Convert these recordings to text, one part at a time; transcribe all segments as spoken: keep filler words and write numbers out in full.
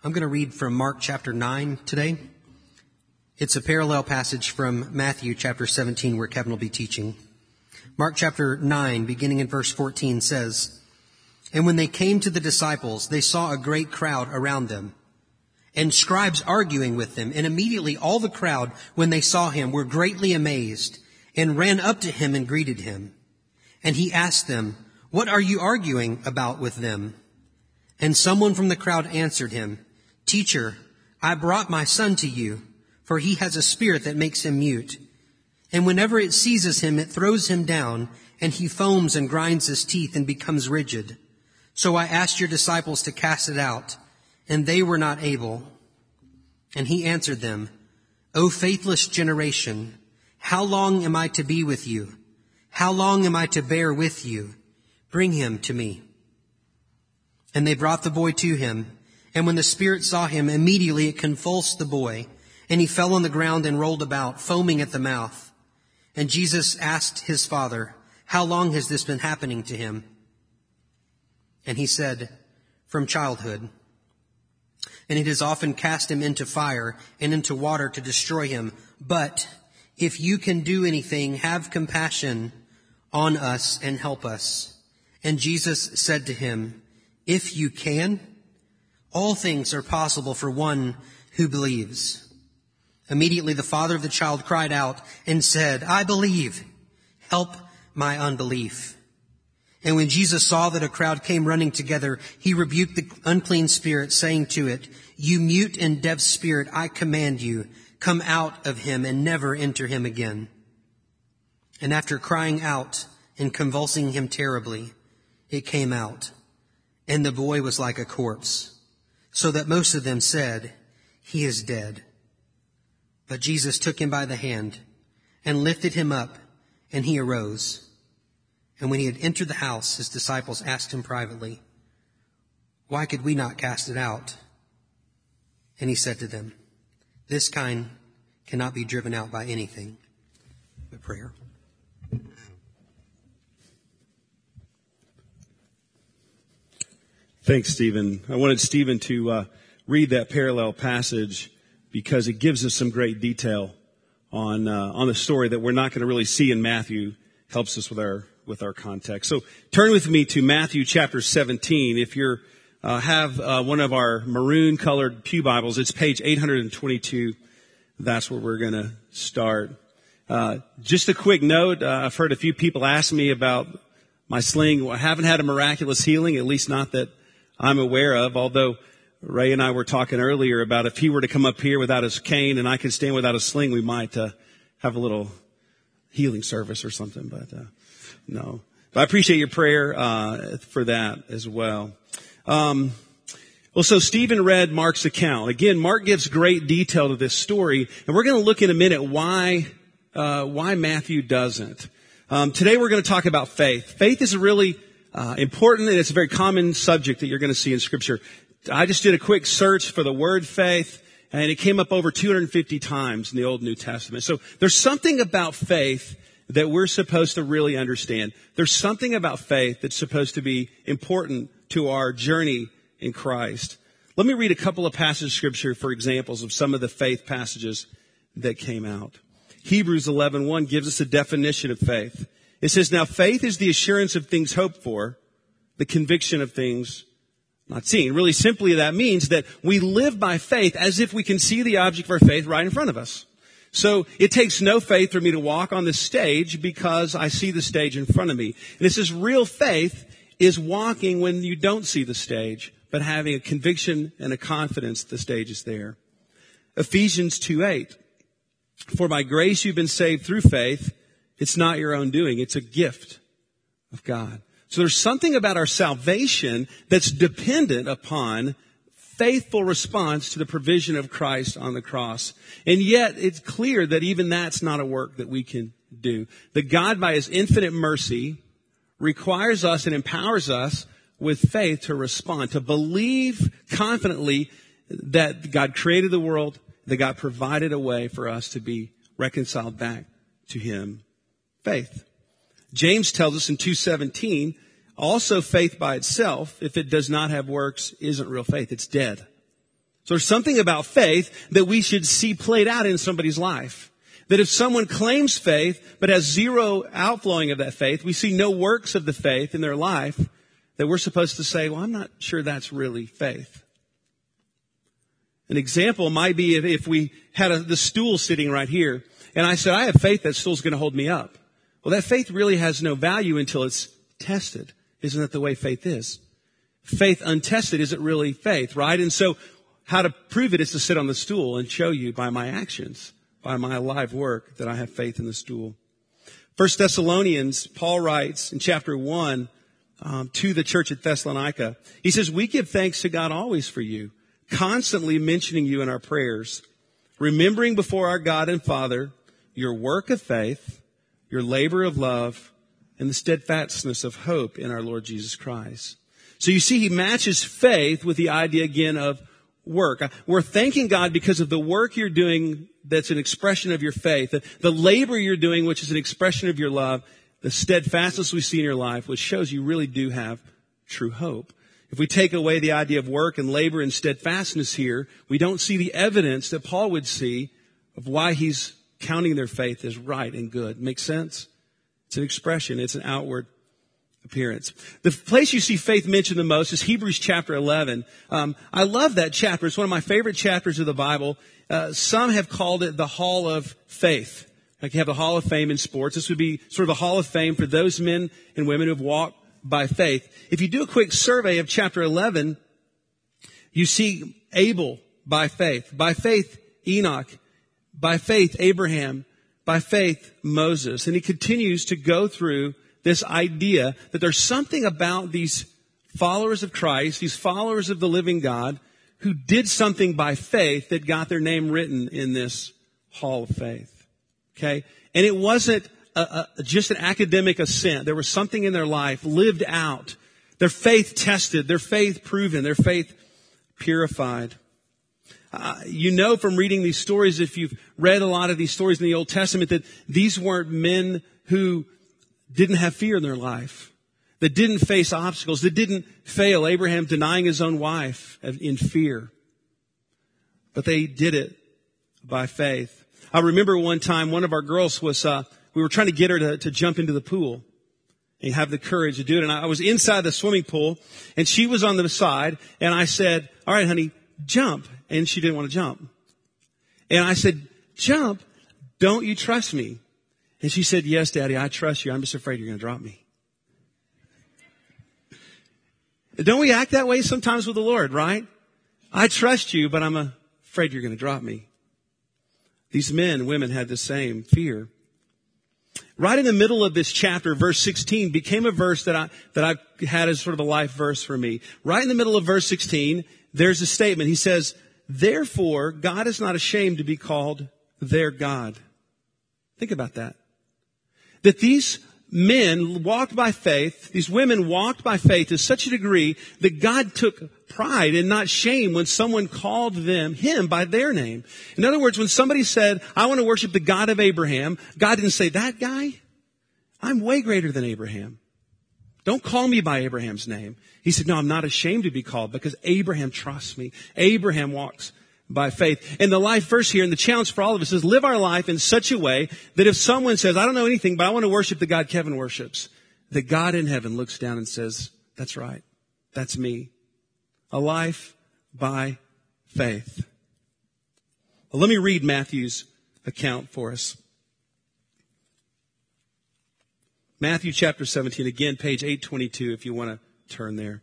I'm going to read from Mark chapter nine today. It's a parallel passage from Matthew chapter seventeen where Kevin will be teaching. Mark chapter nine, beginning in verse fourteen, says, "And when they came to the disciples, they saw a great crowd around them, and scribes arguing with them. And immediately all the crowd, when they saw him, were greatly amazed, and ran up to him and greeted him. And he asked them, 'What are you arguing about with them?' And someone from the crowd answered him, 'Teacher, I brought my son to you, for he has a spirit that makes him mute. And whenever it seizes him, it throws him down, and he foams and grinds his teeth and becomes rigid. So I asked your disciples to cast it out, and they were not able.' And he answered them, 'O faithless generation, how long am I to be with you? How long am I to bear with you? Bring him to me.' And they brought the boy to him. And when the spirit saw him, immediately it convulsed the boy, and he fell on the ground and rolled about, foaming at the mouth. And Jesus asked his father, 'How long has this been happening to him?' And he said, 'From childhood. And it has often cast him into fire and into water to destroy him. But if you can do anything, have compassion on us and help us.' And Jesus said to him, 'If you can, all things are possible for one who believes.' Immediately the father of the child cried out and said, 'I believe. Help my unbelief.' And when Jesus saw that a crowd came running together, he rebuked the unclean spirit, saying to it, 'You mute and deaf spirit, I command you, come out of him and never enter him again.' And after crying out and convulsing him terribly, it came out, and the boy was like a corpse, so that most of them said, 'He is dead.' But Jesus took him by the hand and lifted him up, and he arose. And when he had entered the house, his disciples asked him privately, 'Why could we not cast it out?' And he said to them, 'This kind cannot be driven out by anything but prayer.'" Thanks, Stephen. I wanted Stephen to uh, read that parallel passage because it gives us some great detail on uh, on the story that we're not going to really see in Matthew. Helps us with our with our context. So turn with me to Matthew chapter seventeen. If you uh, have uh, one of our maroon colored pew Bibles, it's page eight hundred twenty-two. That's where we're going to start. Uh, just a quick note. Uh, I've heard a few people ask me about my sling. I haven't had a miraculous healing, at least not that I'm aware of, although Ray and I were talking earlier about if he were to come up here without his cane and I could stand without a sling, we might uh, have a little healing service or something, but uh, no. But I appreciate your prayer uh, for that as well. Um, well, so Stephen read Mark's account. Again, Mark gives great detail to this story, and we're going to look in a minute why uh, why Matthew doesn't. Um, today we're going to talk about faith. Faith is a really uh, important, and it's a very common subject that you're going to see in Scripture. I just did a quick search for the word faith, and it came up over two hundred fifty times in the Old and New Testament. So there's something about faith that we're supposed to really understand. There's something about faith that's supposed to be important to our journey in Christ. Let me read a couple of passages of Scripture for examples of some of the faith passages that came out. Hebrews eleven one gives us a definition of faith. It says, "Now faith is the assurance of things hoped for, the conviction of things not seen." Really simply, that means that we live by faith as if we can see the object of our faith right in front of us. So it takes no faith for me to walk on the stage because I see the stage in front of me. And it says real faith is walking when you don't see the stage, but having a conviction and a confidence that the stage is there. Ephesians two eight. "For by grace you've been saved through faith. It's not your own doing. It's a gift of God." So there's something about our salvation that's dependent upon faithful response to the provision of Christ on the cross. And yet it's clear that even that's not a work that we can do. That God, by His infinite mercy, requires us and empowers us with faith to respond, to believe confidently that God created the world, that God provided a way for us to be reconciled back to Him. Faith. James tells us in two seventeen, also faith by itself, if it does not have works, isn't real faith. It's dead. So there's something about faith that we should see played out in somebody's life. That if someone claims faith but has zero outflowing of that faith, we see no works of the faith in their life, that we're supposed to say, well, I'm not sure that's really faith. An example might be if, if we had a, the stool sitting right here, and I said, I have faith that stool's going to hold me up. Well, that faith really has no value until it's tested. Isn't that the way faith is? Faith untested isn't really faith, right? And so how to prove it is to sit on the stool and show you by my actions, by my live work, that I have faith in the stool. First Thessalonians, Paul writes in chapter one um, to the church at Thessalonica. He says, we give thanks to God always for you, constantly mentioning you in our prayers, remembering before our God and Father your work of faith, your labor of love, and the steadfastness of hope in our Lord Jesus Christ. So you see, he matches faith with the idea again of work. We're thanking God because of the work you're doing that's an expression of your faith, the, the labor you're doing, which is an expression of your love, the steadfastness we see in your life, which shows you really do have true hope. If we take away the idea of work and labor and steadfastness here, we don't see the evidence that Paul would see of why he's counting their faith as right and good. Make sense? It's an expression. It's an outward appearance. The place you see faith mentioned the most is Hebrews chapter eleven. Um, I love that chapter. It's one of my favorite chapters of the Bible. Uh, some have called it the Hall of Faith. Like you have the Hall of Fame in sports. This would be sort of a Hall of Fame for those men and women who have walked by faith. If you do a quick survey of chapter eleven, you see Abel by faith. By faith, Enoch. By faith, Abraham. By faith, Moses. And he continues to go through this idea that there's something about these followers of Christ, these followers of the living God, who did something by faith that got their name written in this Hall of Faith. Okay? And it wasn't a, a, just an academic assent. There was something in their life lived out. Their faith tested, their faith proven, their faith purified. Uh, you know from reading these stories, if you've read a lot of these stories in the Old Testament, that these weren't men who didn't have fear in their life, that didn't face obstacles, that didn't fail. Abraham denying his own wife in fear. But they did it by faith. I remember one time one of our girls was, uh, we were trying to get her to, to jump into the pool and have the courage to do it. And I was inside the swimming pool and she was on the side and I said, all right, honey, jump. And she didn't want to jump. And I said, jump. Don't you trust me? And she said, yes, Daddy, I trust you. I'm just afraid you're going to drop me. Don't we act that way sometimes with the Lord, right? I trust you, but I'm afraid you're going to drop me. These men and women had the same fear. Right in the middle of this chapter, verse sixteen became a verse that I, that I had as sort of a life verse for me. Right in the middle of verse sixteen, there's a statement. He says, therefore, God is not ashamed to be called their God. Think about that. That these men walked by faith, these women walked by faith to such a degree that God took pride and not shame when someone called them, him by their name. In other words, when somebody said, I want to worship the God of Abraham, God didn't say, that guy? I'm way greater than Abraham. Don't call me by Abraham's name. He said, no, I'm not ashamed to be called because Abraham trusts me. Abraham walks by faith. And the life verse here and the challenge for all of us is live our life in such a way that if someone says, I don't know anything, but I want to worship the God Kevin worships, that God in heaven looks down and says, that's right. That's me. A life by faith. Well, let me read Matthew's account for us. Matthew chapter seventeen, again, page eight twenty-two, if you want to turn there.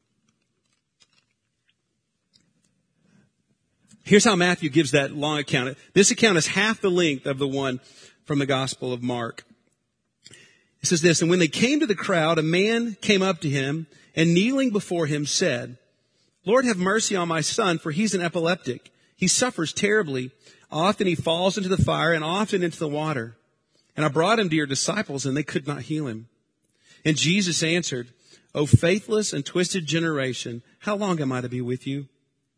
Here's how Matthew gives that long account. This account is half the length of the one from the Gospel of Mark. It says this, and when they came to the crowd, a man came up to him and kneeling before him said, Lord, have mercy on my son, for he's an epileptic. He suffers terribly. Often he falls into the fire and often into the water. And I brought him to your disciples and they could not heal him. And Jesus answered, O faithless and twisted generation, how long am I to be with you?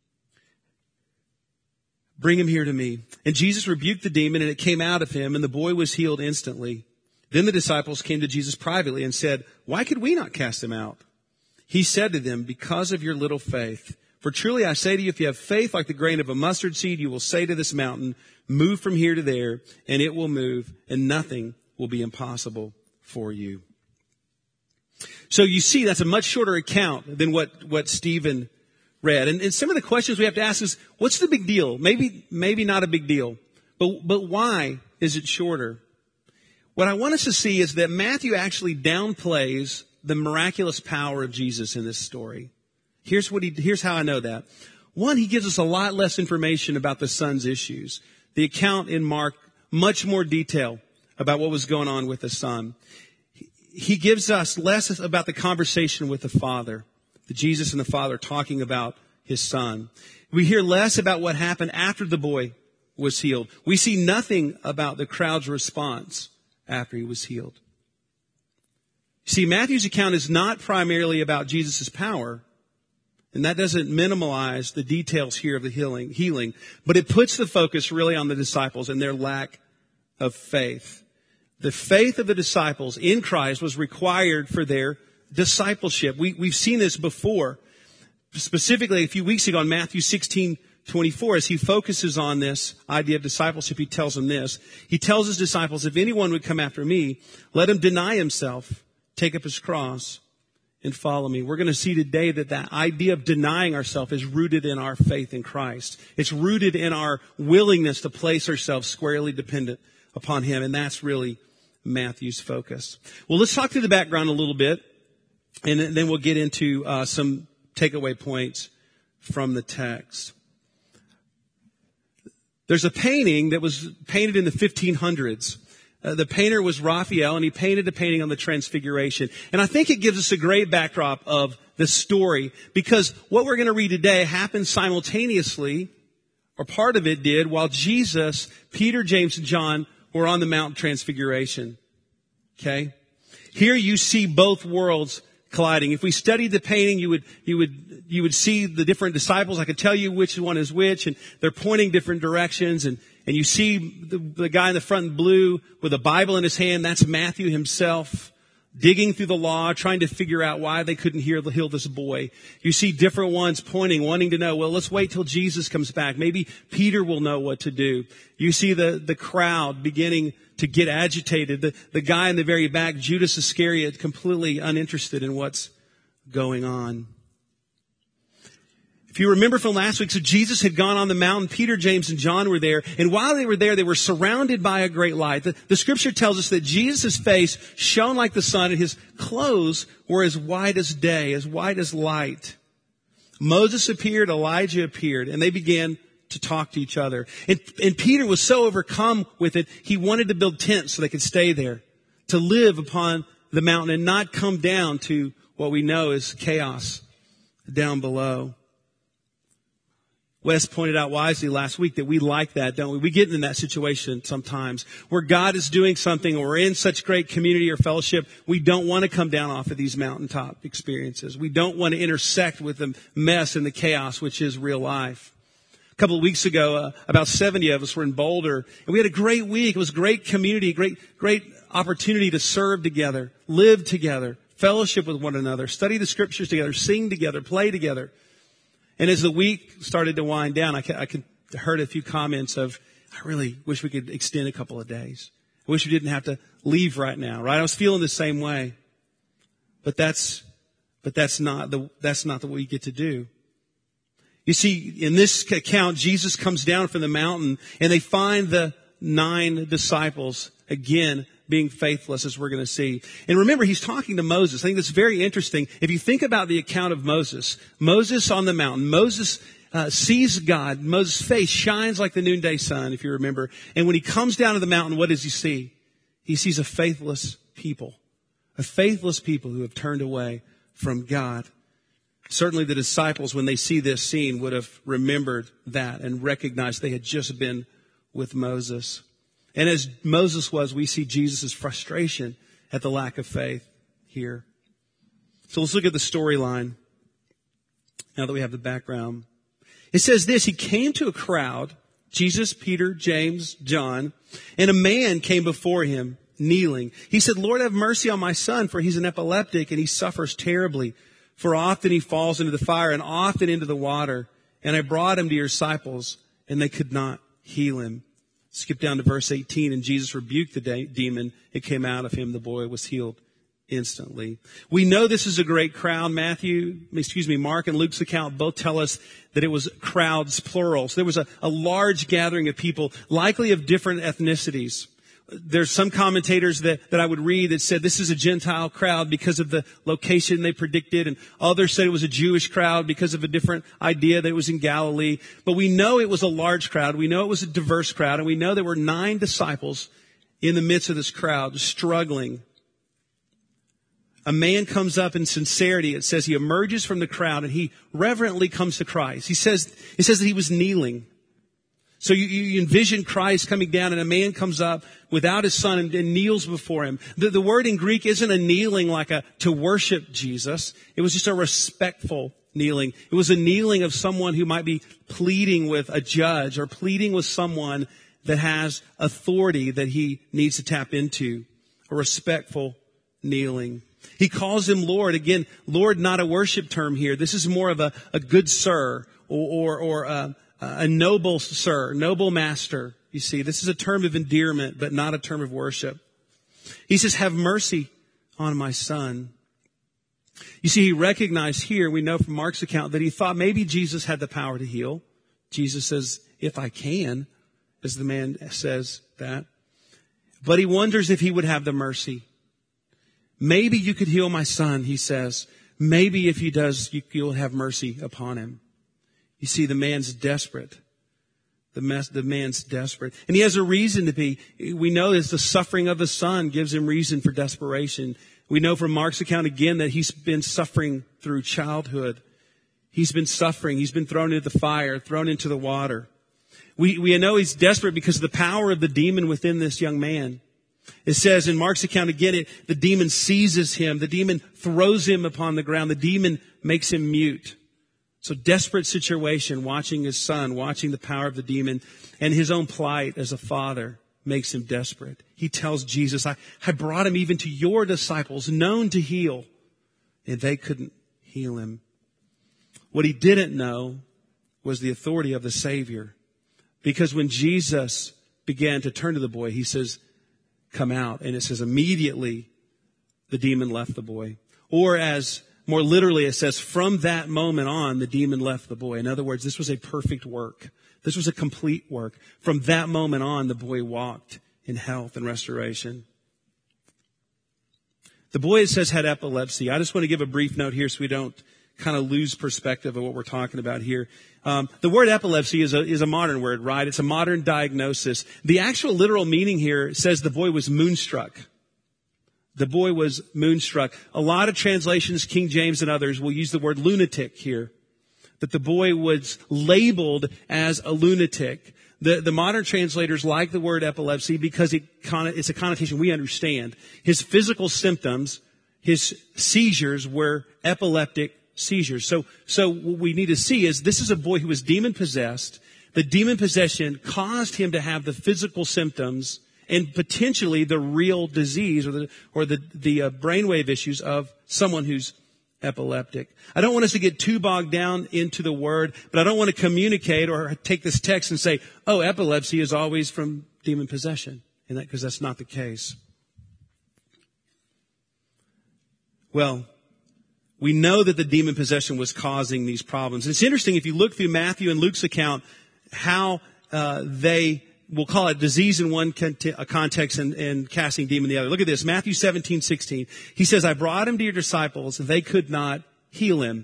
Bring him here to me. And Jesus rebuked the demon and it came out of him and the boy was healed instantly. Then the disciples came to Jesus privately and said, why could we not cast him out? He said to them, because of your little faith, For truly I say to you, if you have faith like the grain of a mustard seed, you will say to this mountain, move from here to there, and it will move, and nothing will be impossible for you. So you see, that's a much shorter account than what, what Stephen read. And, and some of the questions we have to ask is, what's the big deal? Maybe, maybe not a big deal. But, but why is it shorter? What I want us to see is that Matthew actually downplays the miraculous power of Jesus in this story. Here's what he, here's how I know that. One, he gives us a lot less information about the son's issues. The account in Mark, much more detail about what was going on with the son. He gives us less about the conversation with the father, the Jesus and the father talking about his son. We hear less about what happened after the boy was healed. We see nothing about the crowd's response after he was healed. See, Matthew's account is not primarily about Jesus' power, and that doesn't minimize the details here of the healing, healing, but it puts the focus really on the disciples and their lack of faith. The faith of the disciples in Christ was required for their discipleship. We, we've seen this before, specifically a few weeks ago in Matthew sixteen twenty-four, as he focuses on this idea of discipleship. He tells them this. He tells his disciples, if anyone would come after me, let him deny himself, take up his cross, and follow me. We're going to see today that that idea of denying ourselves is rooted in our faith in Christ. It's rooted in our willingness to place ourselves squarely dependent upon him, and that's really Matthew's focus. Well, let's talk through the background a little bit, and then we'll get into uh, some takeaway points from the text. There's a painting that was painted in the fifteen hundreds. Uh, the painter was Raphael, and he painted a painting on the Transfiguration. And I think it gives us a great backdrop of the story, because what we're going to read today happened simultaneously, or part of it did, while Jesus, Peter, James, and John were on the Mount Transfiguration. Okay? Here you see both worlds colliding. If we studied the painting, you would, you would, you would see the different disciples. I could tell you which one is which, and they're pointing different directions. And, and you see the, the guy in the front in blue with a Bible in his hand. That's Matthew himself, digging through the law, trying to figure out why they couldn't heal, heal this boy. You see different ones pointing, wanting to know, well, let's wait till Jesus comes back. Maybe Peter will know what to do. You see the, the crowd beginning to get agitated. The, the guy in the very back, Judas Iscariot, completely uninterested in what's going on. If you remember from last week, so Jesus had gone on the mountain. Peter, James, and John were there. And while they were there, they were surrounded by a great light. The, the scripture tells us that Jesus' face shone like the sun, and his clothes were as white as day, as white as light. Moses appeared, Elijah appeared, and they began to talk to each other. And, and Peter was so overcome with it, he wanted to build tents so they could stay there, to live upon the mountain and not come down to what we know is chaos down below. Wes pointed out wisely last week that we like that, don't we? We get in that situation sometimes where God is doing something, or we're in such great community or fellowship, we don't want to come down off of these mountaintop experiences. We don't want to intersect with the mess and the chaos, which is real life. A couple of weeks ago, uh, about seventy of us were in Boulder, and we had a great week. It was great community, great, great opportunity to serve together, live together, fellowship with one another, study the scriptures together, sing together, play together. And as the week started to wind down, I, I heard a few comments of, I really wish we could extend a couple of days. I wish we didn't have to leave right now, right? I was feeling the same way. But that's, but that's not the, that's not the what we get to do. You see, in this account, Jesus comes down from the mountain, and they find the nine disciples again being faithless, as we're going to see. And remember, he's talking to Moses. I think that's very interesting. If you think about the account of Moses, Moses on the mountain, Moses uh, sees God. Moses' face shines like the noonday sun, if you remember. And when he comes down to the mountain, what does he see? He sees a faithless people, a faithless people who have turned away from God. Certainly the disciples, when they see this scene, would have remembered that and recognized they had just been with Moses. And as Moses was, we see Jesus' frustration at the lack of faith here. So let's look at the storyline now that we have the background. It says this: he came to a crowd, Jesus, Peter, James, John, and a man came before him, kneeling. He said, Lord, have mercy on my son, for he's an epileptic and he suffers terribly For often he falls into the fire and often into the water. And I brought him to your disciples, and they could not heal him. Skip down to verse eighteen, and Jesus rebuked the de- demon. It came out of him. The boy was healed instantly. We know this is a great crowd. Matthew, excuse me, Mark and Luke's account both tell us that it was crowds, plural. So there was a, a large gathering of people, likely of different ethnicities. There's some commentators that, that I would read that said this is a Gentile crowd because of the location they predicted, and others said it was a Jewish crowd because of a different idea that it was in Galilee. But we know it was a large crowd. We know it was a diverse crowd, and we know there were nine disciples in the midst of this crowd struggling. A man comes up in sincerity. It says he emerges from the crowd and he reverently comes to Christ. He says, it says that he was kneeling. So you, you envision Christ coming down, and a man comes up without his son and, and kneels before him. The, the word in Greek isn't a kneeling like a to worship Jesus. It was just a respectful kneeling. It was a kneeling of someone who might be pleading with a judge or pleading with someone that has authority that he needs to tap into. A respectful kneeling. He calls him Lord. Again, Lord, not a worship term here. This is more of a, a good sir or, or, or uh, a noble sir, noble master. You see, this is a term of endearment, but not a term of worship. He says, have mercy on my son. You see, he recognized here, we know from Mark's account, that he thought maybe Jesus had the power to heal. Jesus says, if I can, as the man says that. But he wonders if he would have the mercy. Maybe you could heal my son, he says. Maybe if he does, you, you'll have mercy upon him. You see, the man's desperate. The, mess, the man's desperate. And he has a reason to be. We know that the suffering of the son gives him reason for desperation. We know from Mark's account again that he's been suffering through childhood. He's been suffering. He's been thrown into the fire, thrown into the water. We, we know he's desperate because of the power of the demon within this young man. It says in Mark's account again, it, the demon seizes him. The demon throws him upon the ground. The demon makes him mute. So desperate situation, watching his son, watching the power of the demon, and his own plight as a father makes him desperate. He tells Jesus, I, I brought him even to your disciples, known to heal, and they couldn't heal him. What he didn't know was the authority of the Savior. Because when Jesus began to turn to the boy, he says, come out. And it says immediately the demon left the boy. Or as more literally, it says, from that moment on, the demon left the boy. In other words, this was a perfect work. This was a complete work. From that moment on, the boy walked in health and restoration. The boy, it says, had epilepsy. I just want to give a brief note here so we don't kind of lose perspective of what we're talking about here. Um, the word epilepsy is a, is a modern word, right? It's a modern diagnosis. The actual literal meaning here says the boy was moonstruck. The boy was moonstruck. A lot of translations, King James and others, will use the word lunatic here. That the boy was labeled as a lunatic. The, the modern translators like the word epilepsy because it, it's a connotation we understand. His physical symptoms, his seizures were epileptic seizures. So, so what we need to see is this is a boy who was demon possessed. The demon possession caused him to have the physical symptoms and potentially the real disease or the, or the, the uh, brainwave issues of someone who's epileptic. I don't want us to get too bogged down into the word, but I don't want to communicate or take this text and say, oh, epilepsy is always from demon possession. And that, because that's not the case. Well, we know that the demon possession was causing these problems. It's interesting if you look through Matthew and Luke's account, how uh, they we'll call it disease in one context and, and casting demon in the other. Look at this, Matthew seventeen sixteen. He says, I brought him to your disciples, and they could not heal him.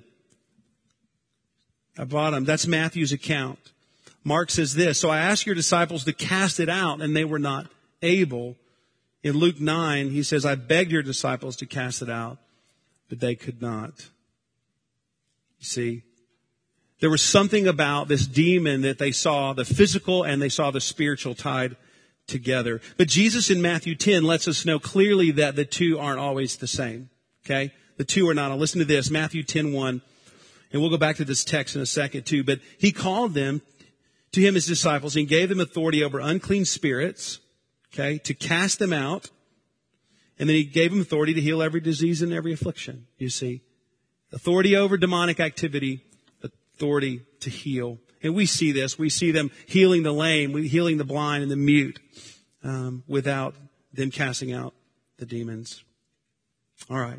I brought him. That's Matthew's account. Mark says this, so I asked your disciples to cast it out, and they were not able. In Luke nine, he says, I begged your disciples to cast it out, but they could not. You see? There was something about this demon that they saw, the physical and they saw the spiritual tied together. But Jesus in Matthew ten lets us know clearly that the two aren't always the same. Okay? The two are not. Now listen to this, Matthew ten one. And we'll go back to this text in a second too. But he called them, to him his disciples, and gave them authority over unclean spirits, okay, to cast them out. And then he gave them authority to heal every disease and every affliction, you see. Authority over demonic activity, authority to heal. And we see this. We see them healing the lame, we healing the blind and the mute, um, without them casting out the demons. All right.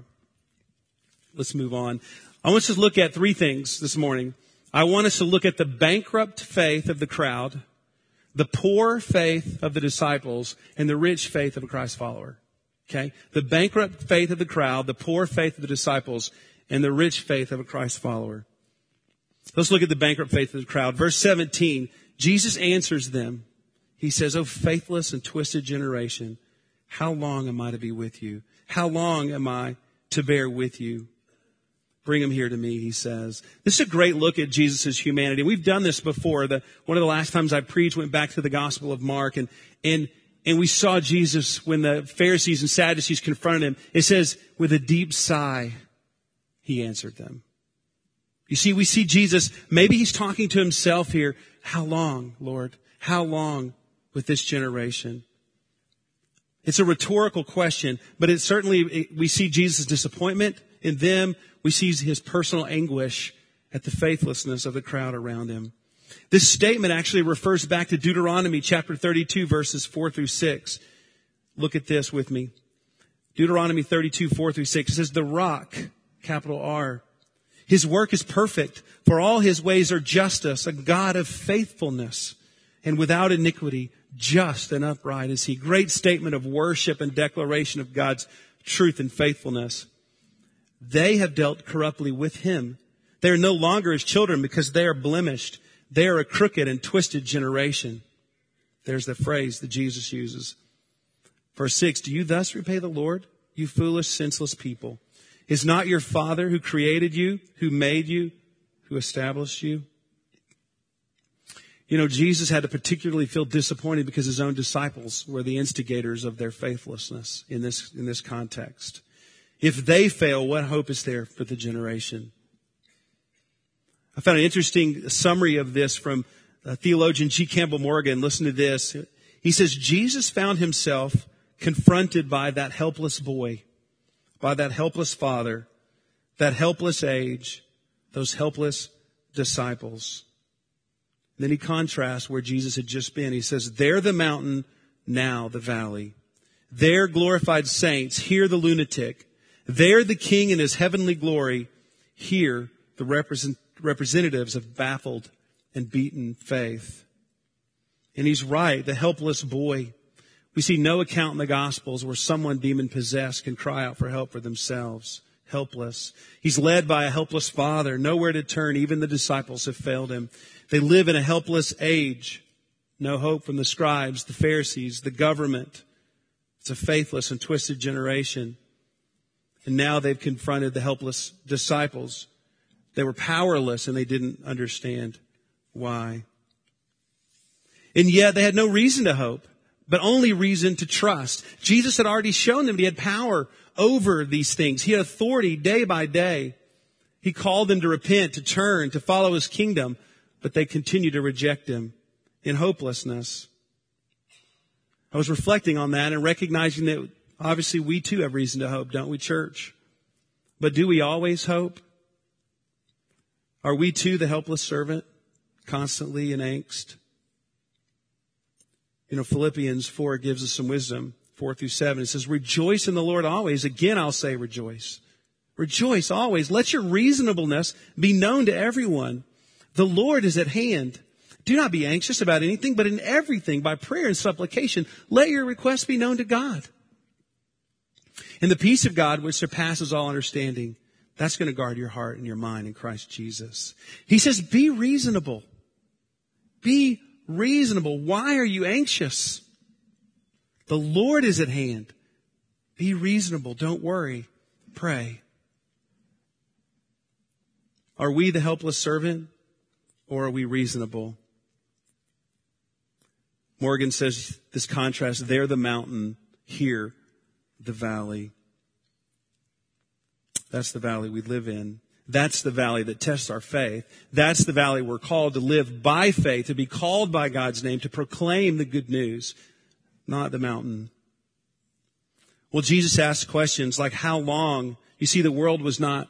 Let's move on. I want us to look at three things this morning. I want us to look at the bankrupt faith of the crowd, the poor faith of the disciples, and the rich faith of a Christ follower. Okay? The bankrupt faith of the crowd, the poor faith of the disciples, and the rich faith of a Christ follower. Let's look at the bankrupt faith of the crowd. Verse seventeen, Jesus answers them. He says, "O faithless and twisted generation, how long am I to be with you? How long am I to bear with you? Bring him here to me," he says. This is a great look at Jesus' humanity. We've done this before. The, one of the last times I preached went back to the Gospel of Mark, and, and, and we saw Jesus when the Pharisees and Sadducees confronted him. It says, with a deep sigh, he answered them. You see, we see Jesus, maybe he's talking to himself here. How long, Lord? How long with this generation? It's a rhetorical question, but it certainly, it, we see Jesus' disappointment in them. We see his personal anguish at the faithlessness of the crowd around him. This statement actually refers back to Deuteronomy chapter thirty-two, verses four through six. Look at this with me. Deuteronomy thirty-two, four through six. It says, "The rock," capital R, "his work is perfect, for all his ways are justice, a God of faithfulness, and without iniquity, just and upright is he." Great statement of worship and declaration of God's truth and faithfulness. "They have dealt corruptly with him. They are no longer his children because they are blemished. They are a crooked and twisted generation." There's the phrase that Jesus uses. Verse six, "Do you thus repay the Lord, you foolish, senseless people? Is not your Father who created you, who made you, who established you?" You know, Jesus had to particularly feel disappointed because his own disciples were the instigators of their faithlessness in this, in this context. If they fail, what hope is there for the generation? I found an interesting summary of this from uh, theologian G. Campbell Morgan. Listen to this. He says, Jesus found himself confronted by that helpless boy, by that helpless father, that helpless age, those helpless disciples. Then he contrasts where Jesus had just been. He says, there the mountain, now the valley. There glorified saints, here the lunatic. There the king in his heavenly glory. Here the represent, representatives of baffled and beaten faith. And he's right, the helpless boy. We see no account in the Gospels where someone demon-possessed can cry out for help for themselves. Helpless. He's led by a helpless father, nowhere to turn. Even the disciples have failed him. They live in a helpless age. No hope from the scribes, the Pharisees, the government. It's a faithless and twisted generation. And now they've confronted the helpless disciples. They were powerless and they didn't understand why. And yet they had no reason to hope, but only reason to trust. Jesus had already shown them he had power over these things. He had authority day by day. He called them to repent, to turn, to follow his kingdom, but they continued to reject him in hopelessness. I was reflecting on that and recognizing that obviously we too have reason to hope, don't we, church? But do we always hope? Are we too the helpless servant, constantly in angst? You know, Philippians four gives us some wisdom, four through seven. It says, rejoice in the Lord always. Again, I'll say rejoice. Rejoice always. Let your reasonableness be known to everyone. The Lord is at hand. Do not be anxious about anything, but in everything, by prayer and supplication, let your requests be known to God. And the peace of God, which surpasses all understanding, that's going to guard your heart and your mind in Christ Jesus. He says, be reasonable. Be reasonable. Why are you anxious? The Lord is at hand. Be reasonable. Don't worry. Pray. Are we the helpless servant, or are we reasonable? Morgan says this contrast, there the mountain, here the valley. That's the valley we live in. That's the valley that tests our faith. That's the valley we're called to live by faith, to be called by God's name, to proclaim the good news, not the mountain. Well, Jesus asked questions like how long. You see, the world was not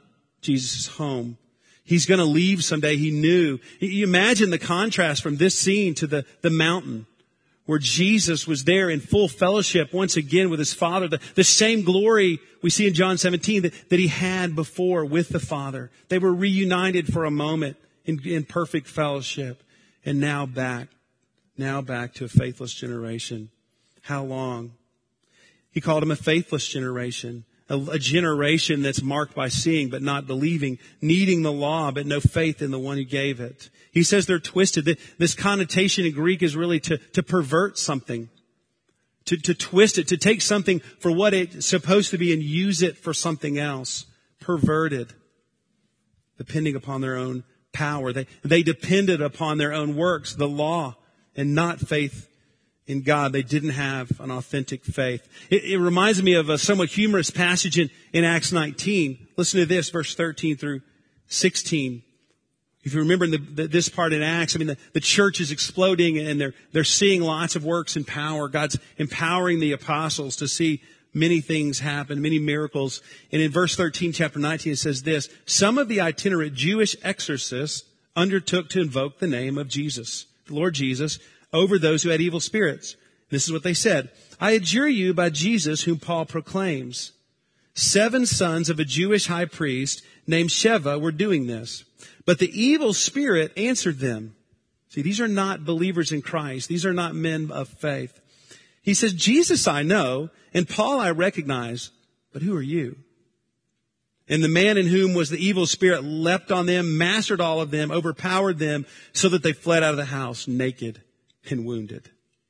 Jesus' home. He's going to leave someday. He knew. You imagine the contrast from this scene to the, the mountain where Jesus was there in full fellowship once again with his Father. The, the same glory we see in John seventeen that, that he had before with the Father. They were reunited for a moment in, in perfect fellowship. And now back, now back to a faithless generation. How long? He called them a faithless generation. A, a generation that's marked by seeing but not believing, needing the law but no faith in the one who gave it. He says they're twisted. This connotation in Greek is really to, to pervert something, to, to twist it, to take something for what it's supposed to be and use it for something else. Perverted, depending upon their own power. They, they depended upon their own works, the law, and not faith in God. They didn't have an authentic faith. It, it reminds me of a somewhat humorous passage in, in Acts nineteen. Listen to this, verse thirteen through sixteen. If you remember in the, the, this part in Acts, I mean, the, the church is exploding and they're, they're seeing lots of works and power. God's empowering the apostles to see many things happen, many miracles. And in verse thirteen, chapter nineteen, it says this: some of the itinerant Jewish exorcists undertook to invoke the name of Jesus, the Lord Jesus, over those who had evil spirits. This is what they said: I adjure you by Jesus whom Paul proclaims. Seven sons of a Jewish high priest named Sheva were doing this. But the evil spirit answered them. See, these are not believers in Christ. These are not men of faith. He says, Jesus I know, and Paul I recognize, but who are you? And the man in whom was the evil spirit leapt on them, mastered all of them, overpowered them, so that they fled out of the house naked and wounded.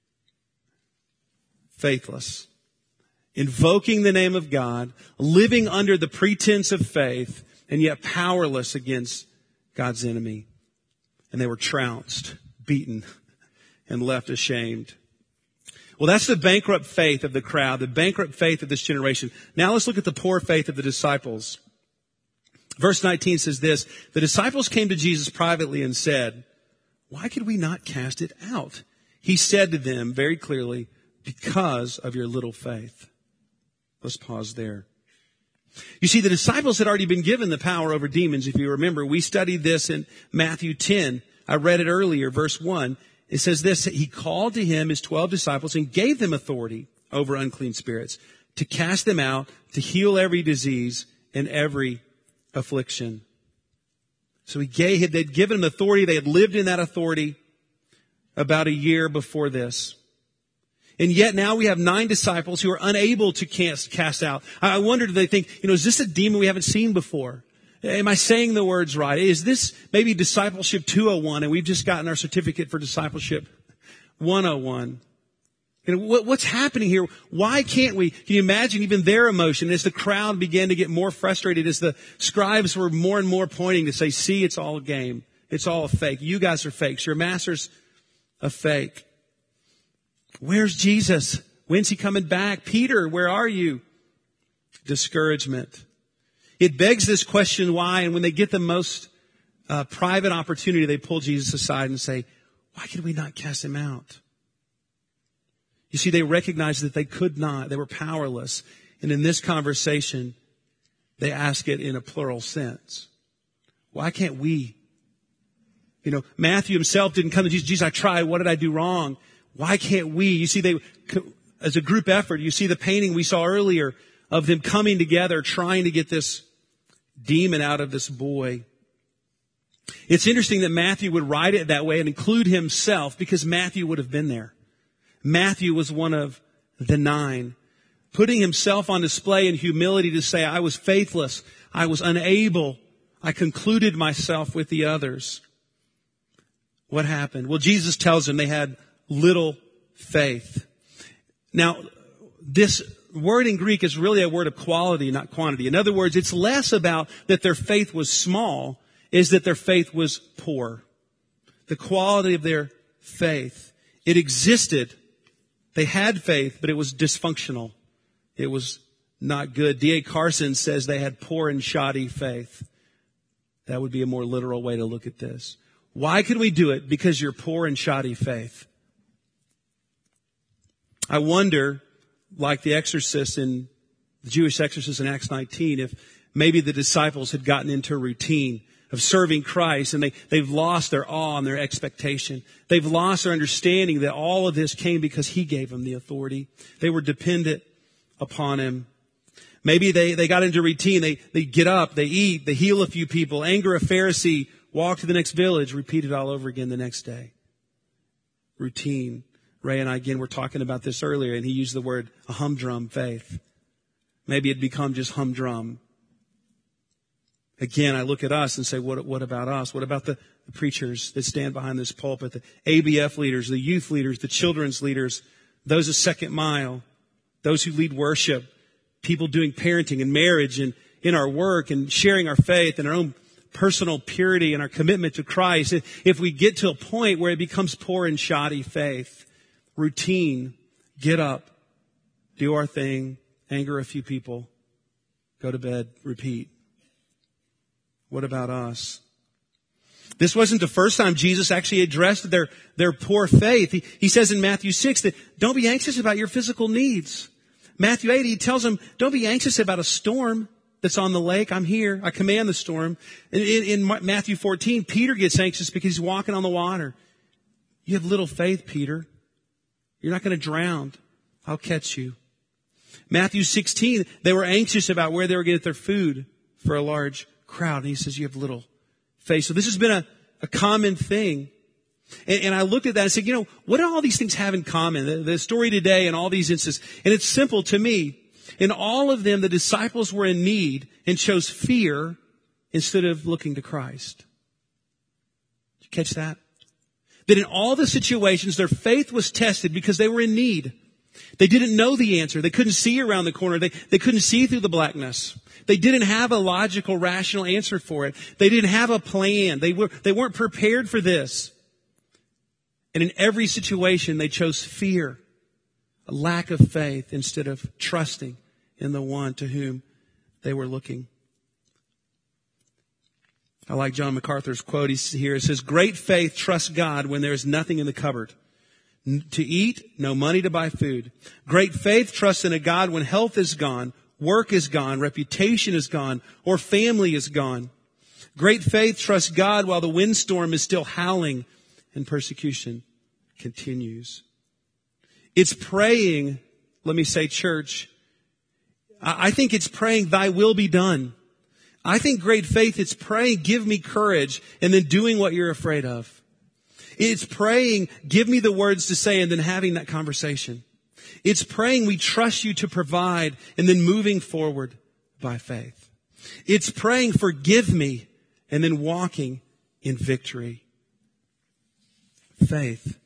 Faithless. Invoking the name of God, living under the pretense of faith, and yet powerless against God's enemy. And they were trounced, beaten, and left ashamed. Well, that's the bankrupt faith of the crowd, the bankrupt faith of this generation. Now let's look at the poor faith of the disciples. Verse nineteen says this: the disciples came to Jesus privately and said, why could we not cast it out? He said to them very clearly, because of your little faith. Let's pause there. You see, the disciples had already been given the power over demons. If you remember, we studied this in Matthew ten. I read it earlier, verse one. It says this: he called to him his twelve disciples and gave them authority over unclean spirits to cast them out, to heal every disease and every affliction. So he gave, they'd given them authority. They had lived in that authority about a year before this. And yet now we have nine disciples who are unable to cast, cast out. I wonder, do they think, you know, is this a demon we haven't seen before? Am I saying the words right? Is this maybe discipleship two oh one and we've just gotten our certificate for discipleship one oh one? You know, what, what's happening here? Why can't we? Can you imagine even their emotion as the crowd began to get more frustrated, as the scribes were more and more pointing to say, see, it's all a game. It's all a fake. You guys are fakes. Your master's a fake. Where's Jesus? When's he coming back? Peter, where are you? Discouragement. It begs this question, why? And when they get the most uh, private opportunity, they pull Jesus aside and say, why could we not cast him out? You see, they recognized that they could not. They were powerless. And in this conversation, they ask it in a plural sense. Why can't we? You know, Matthew himself didn't come to Jesus. Jesus, I tried. What did I do wrong? Why can't we? You see, they, as a group effort, you see the painting we saw earlier of them coming together, trying to get this demon out of this boy. It's interesting that Matthew would write it that way and include himself, because Matthew would have been there. Matthew was one of the nine, putting himself on display in humility to say, I was faithless. I was unable. I concluded myself with the others. What happened? Well, Jesus tells them they had little faith. Now, this word in Greek is really a word of quality, not quantity. In other words, it's less about that their faith was small, is that their faith was poor. The quality of their faith. It existed. They had faith, but it was dysfunctional. It was not good. D A Carson says they had poor and shoddy faith. That would be a more literal way to look at this. Why could we do it? Because you're poor and shoddy faith. I wonder, like the exorcists in the Jewish exorcists in Acts nineteen, if Maybe the disciples had gotten into a routine of serving Christ, and they, they've lost their awe and their expectation. They've lost their understanding that all of this came because He gave them the authority. They were dependent upon Him. Maybe they, they got into routine. They, they get up, they eat, they heal a few people, anger a Pharisee, walk to the next village, repeat it all over again the next day. Routine. Ray and I, again, were talking about this earlier, and he used the word a humdrum faith. Maybe it'd become just humdrum. Again, I look at us and say, what, what about us? What about the, the preachers that stand behind this pulpit, the A B F leaders, the youth leaders, the children's leaders, those of Second Mile, those who lead worship, people doing parenting and marriage and in our work and sharing our faith and our own personal purity and our commitment to Christ. If we get to a point where it becomes poor and shoddy faith, routine, get up, do our thing, anger a few people, go to bed, repeat. What about us? This wasn't the first time Jesus actually addressed their, their poor faith. He, he says in Matthew six that don't be anxious about your physical needs. Matthew eight, he tells them, don't be anxious about a storm that's on the lake. I'm here. I command the storm. In, in, in Matthew fourteen, Peter gets anxious because he's walking on the water. You have little faith, Peter. You're not going to drown. I'll catch you. Matthew sixteen, they were anxious about where they were going to get their food for a large crowd. And he says, you have little faith. So this has been a, a common thing. And, and I looked at that and said, you know, what do all these things have in common? The, the story today and all these instances. And it's simple to me. In all of them, the disciples were in need and chose fear instead of looking to Christ. Did you catch that? That in all the situations, their faith was tested because they were in need. They didn't know the answer. They couldn't see around the corner. They, they couldn't see through the blackness. They didn't have a logical, rational answer for it. They didn't have a plan. They were, they weren't prepared for this. And in every situation, they chose fear, a lack of faith, instead of trusting in the one to whom they were looking. I like John MacArthur's quote here. It says, great faith trusts God when there is nothing in the cupboard to eat, no money to buy food. Great faith trusts in a God when health is gone, work is gone, reputation is gone, or family is gone. Great faith trusts God while the windstorm is still howling and persecution continues. It's praying, let me say, church, I think it's praying, thy will be done. I think great faith, it's praying, give me courage, and then doing what you're afraid of. It's praying, give me the words to say, and then having that conversation. It's praying, we trust you to provide, and then moving forward by faith. It's praying, forgive me, and then walking in victory. Faith.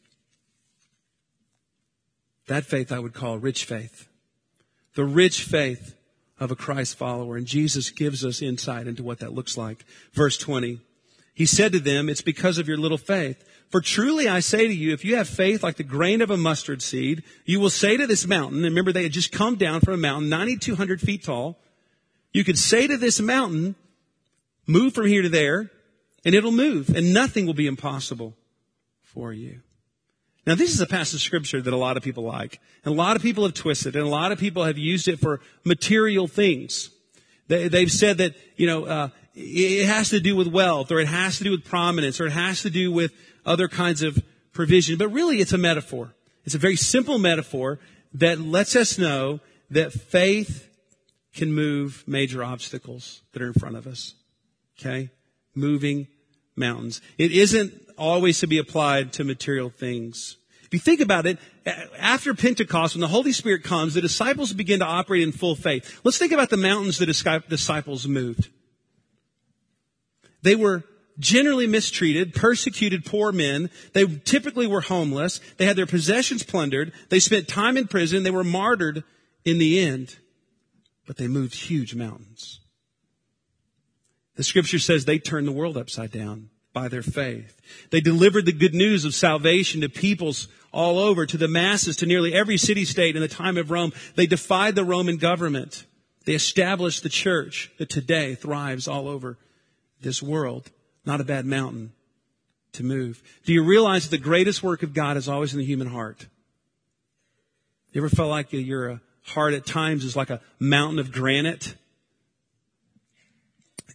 That faith I would call rich faith. The rich faith of a Christ follower. And Jesus gives us insight into what that looks like. Verse twenty. He said to them, it's because of your little faith. For truly I say to you, if you have faith like the grain of a mustard seed, you will say to this mountain, and remember they had just come down from a mountain, nine thousand two hundred feet tall. You could say to this mountain, move from here to there, and it'll move, and nothing will be impossible for you. Now this is a passage of scripture that a lot of people like, and a lot of people have twisted, and a lot of people have used it for material things. They, they've said that, you know, uh, it has to do with wealth, or it has to do with prominence, or it has to do with other kinds of provision. But really it's a metaphor. It's a very simple metaphor that lets us know that faith can move major obstacles that are in front of us. Okay? Moving mountains. It isn't always to be applied to material things. If you think about it, after Pentecost, when the Holy Spirit comes, the disciples begin to operate in full faith. Let's think about the mountains the disciples moved. They were generally mistreated, persecuted poor men. They typically were homeless. They had their possessions plundered. They spent time in prison. They were martyred in the end. But they moved huge mountains. The scripture says they turned the world upside down by their faith. They delivered the good news of salvation to peoples all over, to the masses, to nearly every city-state in the time of Rome. They defied the Roman government. They established the church that today thrives all over this world. Not a bad mountain to move. Do you realize that the greatest work of God is always in the human heart? You ever felt like your heart at times is like a mountain of granite?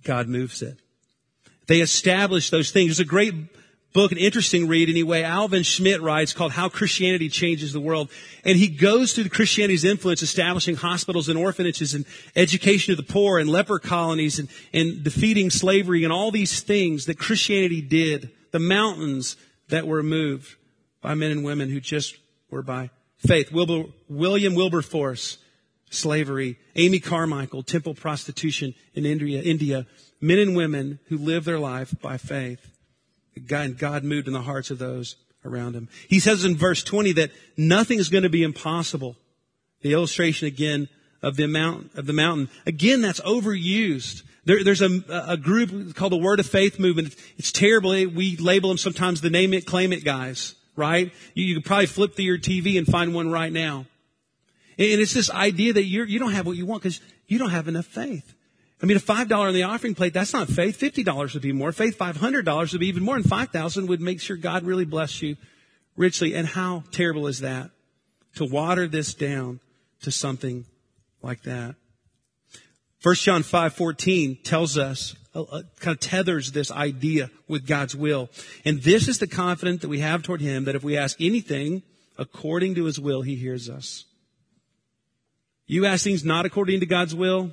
God moves it. They establish those things. There's a great book, an interesting read anyway. Alvin Schmidt writes called How Christianity Changes the World. And he goes through Christianity's influence, establishing hospitals and orphanages and education of the poor and leper colonies and, and defeating slavery and all these things that Christianity did. The mountains that were moved by men and women who just were by faith. Wilbur, William Wilberforce, slavery. Amy Carmichael, temple prostitution in India. India. Men and women who lived their life by faith. God, God moved in the hearts of those around him. He says in verse twenty that nothing is going to be impossible. The illustration again of the mountain, of the mountain. Again, that's overused. There, there's a, a group called the Word of Faith movement. It's terrible. We label them sometimes the name it, claim it guys, right? You, you could probably flip through your T V and find one right now. And it's this idea that you're, you don't have what you want because you don't have enough faith. I mean, a five dollars on the offering plate, that's not faith. fifty dollars would be more. Faith, five hundred dollars would be even more. And five thousand dollars would make sure God really bless you richly. And how terrible is that? To water this down to something like that. First John five fourteen tells us, uh, uh, kind of tethers this idea with God's will. And this is the confidence that we have toward him, that if we ask anything according to his will, he hears us. You ask things not according to God's will,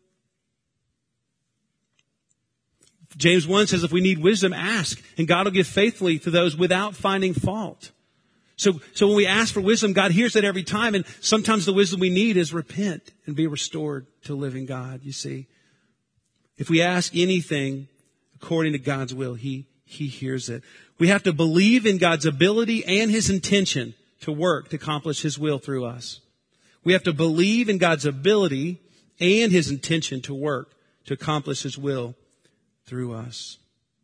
James one says, if we need wisdom, ask, and God will give faithfully to those without finding fault. So, so when we ask for wisdom, God hears that every time, and sometimes the wisdom we need is repent and be restored to living God, you see. If we ask anything according to God's will, He, He hears it. We have to believe in God's ability and His intention to work to accomplish His will through us. We have to believe in God's ability and His intention to work to accomplish His will through us.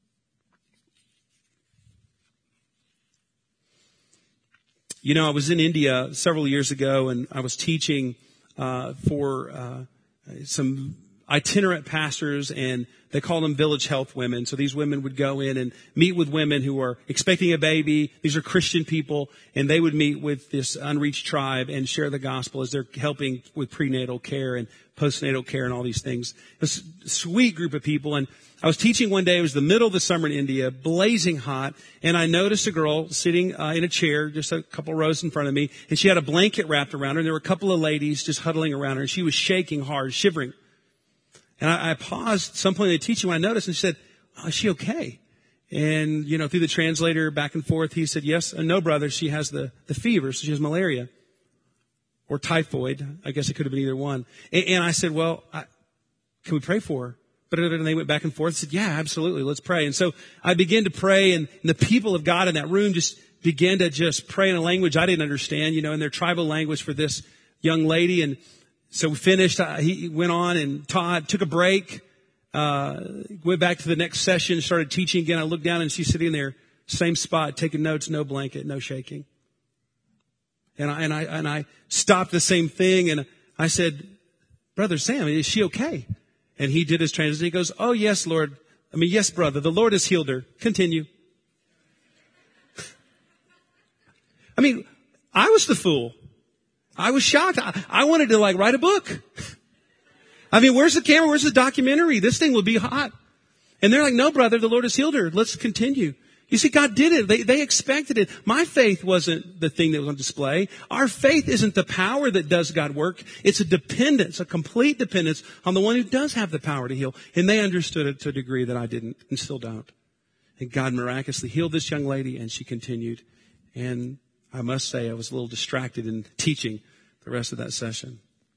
You know, I was in India several years ago, and I was teaching uh, for uh, some itinerant pastors, and they call them village health women. So these women would go in and meet with women who are expecting a baby. These are Christian people, and they would meet with this unreached tribe and share the gospel as they're helping with prenatal care and postnatal care and all these things. It was a sweet group of people, and I was teaching one day. It was the middle of the summer in India, blazing hot, and I noticed a girl sitting uh, in a chair just a couple rows in front of me, and she had a blanket wrapped around her, and there were a couple of ladies just huddling around her, and she was shaking hard, shivering. And I, I paused at some point in the teaching when I noticed, and she said, oh, is she okay? And, you know, through the translator, back and forth, he said, yes, and no, brother, she has the, the fever, so she has malaria. Or typhoid. I guess it could have been either one. And, and I said, well, I, can we pray for her? And they went back and forth and said, yeah, absolutely, let's pray. And so I began to pray, and the people of God in that room just began to just pray in a language I didn't understand, you know, in their tribal language for this young lady. And so we finished. He went on and taught, took a break, uh, went back to the next session, started teaching again. I looked down, and she's sitting there, same spot, taking notes, no blanket, no shaking. And I, and I, and I stopped the same thing, and I said, Brother Sam, is she okay? And he did his translation. He goes, oh, yes, Lord. I mean, yes, brother, the Lord has healed her. Continue. I mean, I was the fool. I was shocked. I, I wanted to like write a book. I mean, where's the camera? Where's the documentary? This thing will be hot. And they're like, no, brother, the Lord has healed her. Let's continue. You see, God did it. They, they expected it. My faith wasn't the thing that was on display. Our faith isn't the power that does God work. It's a dependence, a complete dependence on the one who does have the power to heal. And they understood it to a degree that I didn't and still don't. And God miraculously healed this young lady, and she continued. And I must say I was a little distracted in teaching the rest of that session.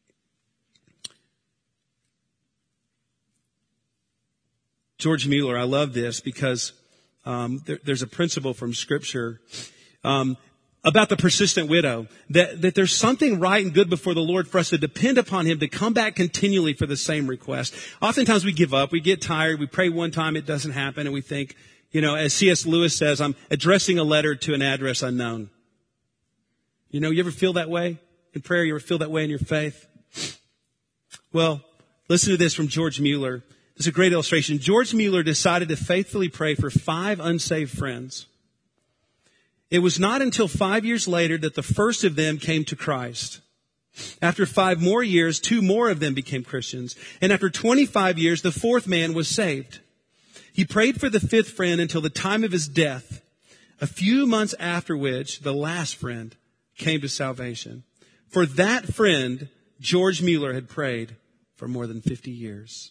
George Mueller, I love this because Um, there, there's a principle from Scripture um, about the persistent widow, that, that there's something right and good before the Lord for us to depend upon Him to come back continually for the same request. Oftentimes we give up, we get tired, we pray one time, it doesn't happen, and we think, you know, as C S Lewis says, I'm addressing a letter to an address unknown. You know, you ever feel that way in prayer? You ever feel that way in your faith? Well, listen to this from George Mueller. It's a great illustration. George Mueller decided to faithfully pray for five unsaved friends. It was not until five years later that the first of them came to Christ. After five more years, two more of them became Christians. And after twenty-five years, the fourth man was saved. He prayed for the fifth friend until the time of his death, a few months after which the last friend came to salvation. For that friend, George Mueller had prayed for more than fifty years.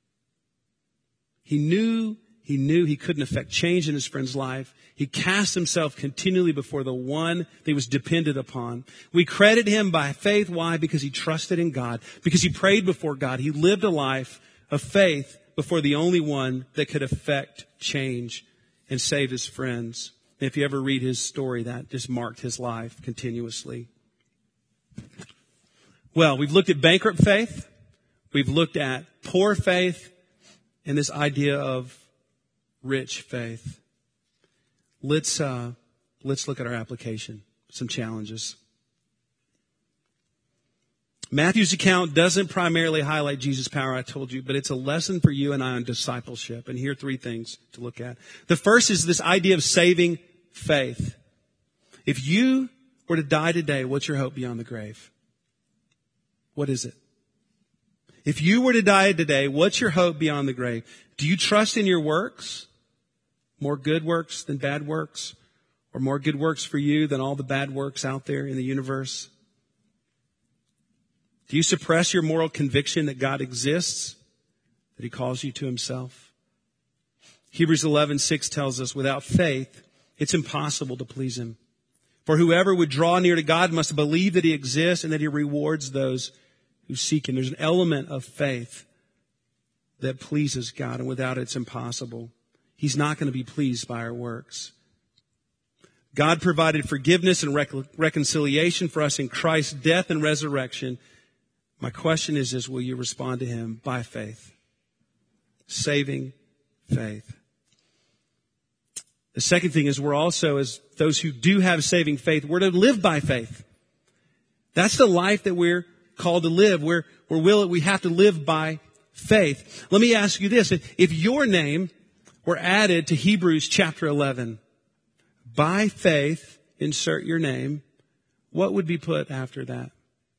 He knew, he knew he couldn't affect change in his friend's life. He cast himself continually before the one that he was dependent upon. We credit him by faith. Why? Because he trusted in God. Because he prayed before God. He lived a life of faith before the only one that could affect change and save his friends. And if you ever read his story, that just marked his life continuously. Well, we've looked at bankrupt faith. We've looked at poor faith and this idea of rich faith. Let's, uh, let's look at our application. Some challenges. Matthew's account doesn't primarily highlight Jesus' power, I told you, but it's a lesson for you and I on discipleship. And here are three things to look at. The first is this idea of saving faith. If you were to die today, what's your hope beyond the grave? What is it? If you were to die today, what's your hope beyond the grave? Do you trust in your works? More good works than bad works? Or more good works for you than all the bad works out there in the universe? Do you suppress your moral conviction that God exists, that he calls you to himself? Hebrews eleven six tells us, without faith, it's impossible to please him. For whoever would draw near to God must believe that he exists and that he rewards those who seek him. There's an element of faith that pleases God, and without it, it's impossible. He's not going to be pleased by our works. God provided forgiveness and rec- reconciliation for us in Christ's death and resurrection. My question is, is will you respond to him by faith? Saving faith. The second thing is we're also, as those who do have saving faith, we're to live by faith. That's the life that we're called to live. We're, we're will, we have to live by faith. Let me ask you this. If your name were added to Hebrews chapter eleven, by faith, insert your name, what would be put after that?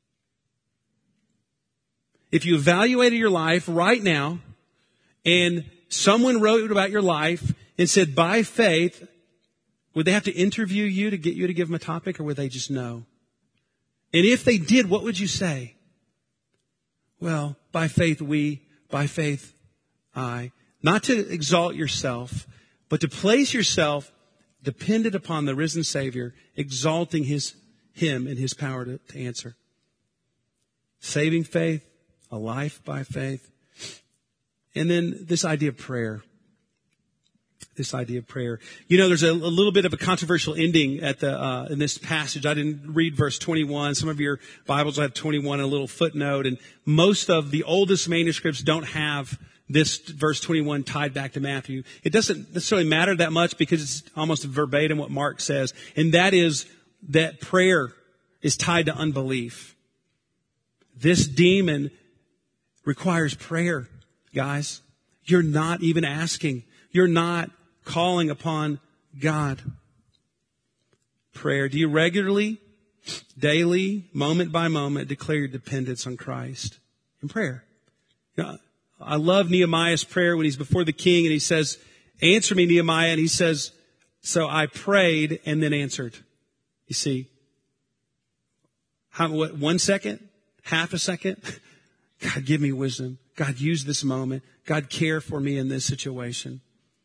If you evaluated your life right now and someone wrote about your life and said, by faith, would they have to interview you to get you to give them a topic, or would they just know? And if they did, what would you say? Well, by faith we, by faith I. Not to exalt yourself, but to place yourself dependent upon the risen Savior, exalting his, him and his power to, to answer. Saving faith, a life by faith. And then this idea of prayer. This idea of prayer. You know, there's a, a little bit of a controversial ending at the uh, in this passage. I didn't read verse twenty-one. Some of your Bibles have twenty-one, a little footnote, and most of the oldest manuscripts don't have this verse twenty-one tied back to Matthew. It doesn't necessarily matter that much because it's almost verbatim what Mark says, and that is that prayer is tied to unbelief. This demon requires prayer, guys. You're not even asking. You're not calling upon God. Prayer. Do you regularly, daily, moment by moment, declare your dependence on Christ in prayer? You know, I love Nehemiah's prayer when he's before the king and he says, answer me, Nehemiah. And he says, so I prayed and then answered. You see, how, what, one second, half a second? God, give me wisdom. God, use this moment. God, care for me in this situation.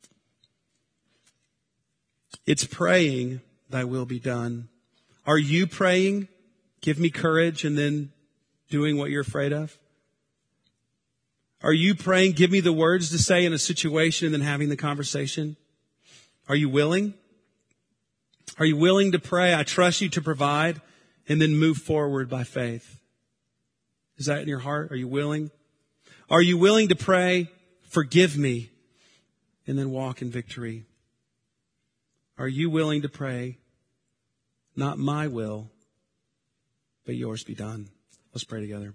It's praying, thy will be done. Are you praying, give me courage, and then doing what you're afraid of? Are you praying, give me the words to say in a situation and then having the conversation? Are you willing? Are you willing to pray, I trust you to provide, and then move forward by faith? Is that in your heart? Are you willing? Are you willing to pray, forgive me, and then walk in victory? Are you willing to pray, not my will, but yours be done? Let's pray together.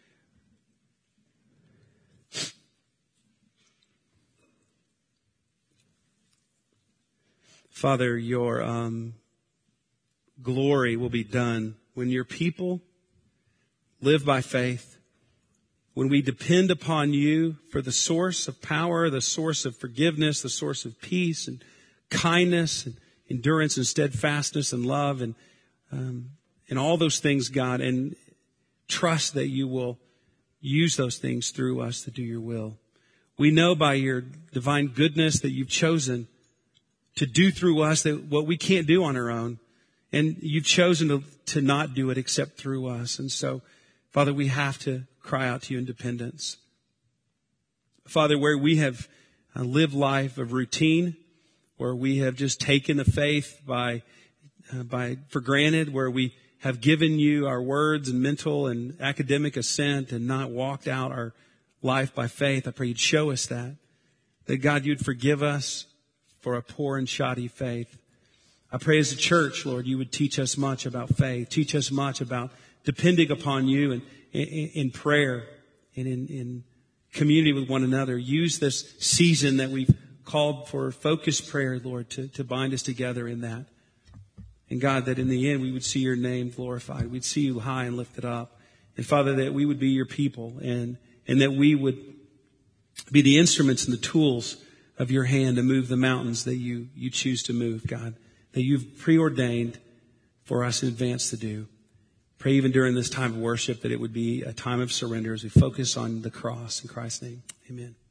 Father, your um, glory will be done when your people live by faith, when we depend upon you for the source of power, the source of forgiveness, the source of peace and kindness and endurance and steadfastness and love and um, and all those things, God, and trust that you will use those things through us to do your will. We know by your divine goodness that you've chosen to do through us that what we can't do on our own. And you've chosen to, to not do it except through us. And so, Father, we have to cry out to you in dependence. Father, where we have uh, lived life of routine, where we have just taken the faith by, uh, by, for granted, where we have given you our words and mental and academic assent and not walked out our life by faith, I pray you'd show us that. That God, you'd forgive us for a poor and shoddy faith. I pray as a church, Lord, you would teach us much about faith. Teach us much about depending upon you and in, in prayer and in, in community with one another. Use this season that we've called for focused prayer, Lord, to, to bind us together in that. And God, that in the end we would see your name glorified. We'd see you high and lifted up. And Father, that we would be your people and, and that we would be the instruments and the tools of your hand to move the mountains that you, you choose to move, God, that you've preordained for us in advance to do. Pray even during this time of worship that it would be a time of surrender as we focus on the cross. In Christ's name, amen.